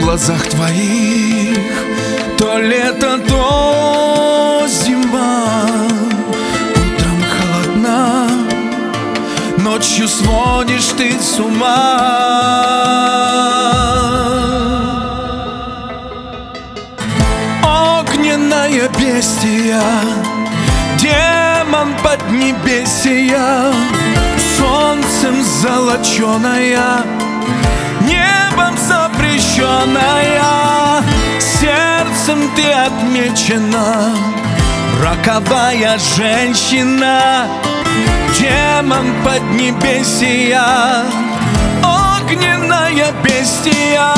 глазах твоих то лето, то зима. Утром холодна, ночью сводишь ты с ума. Огненная бестия, демон поднебесья, солнцем золоченая, небом запрещенная, сердцем ты отмечена, роковая женщина, демон поднебесья, огненная бестия.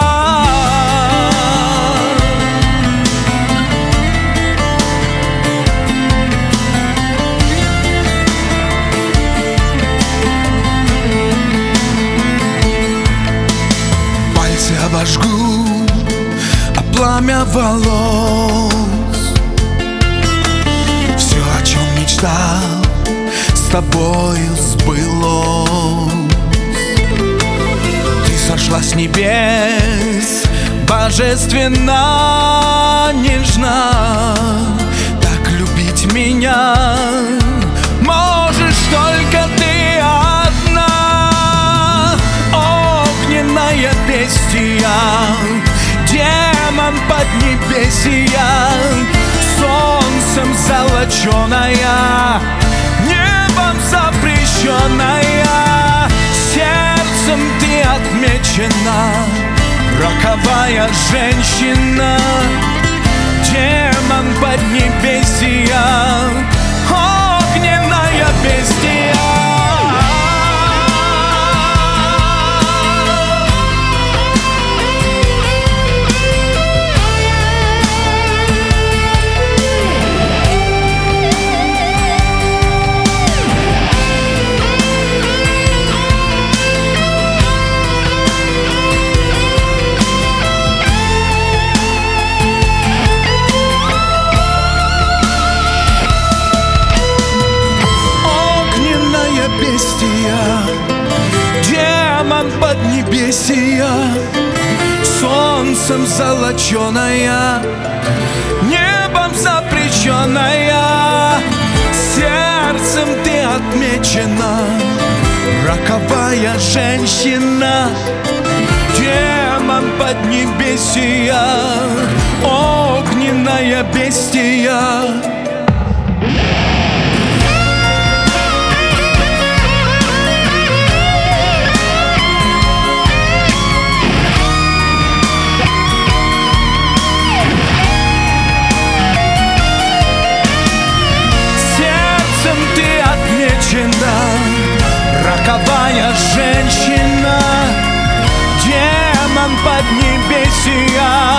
Обожгу, а пламя волос. Все, о чем мечтал, с тобою сбылось. Ты сошла с небес, божественно нежна. Так любить меня можешь только ты одна. Огненная бестия, демон поднебесья, солнцем золоченая, небом запрещенная, сердцем ты отмечена, роковая женщина, демон поднебесья, огненная бестия. Демон поднебесья, солнцем золоченая, небом запрещенная, сердцем ты отмечена, роковая женщина, демон поднебесья, огненная бестия. Роковая женщина, демон поднебесья,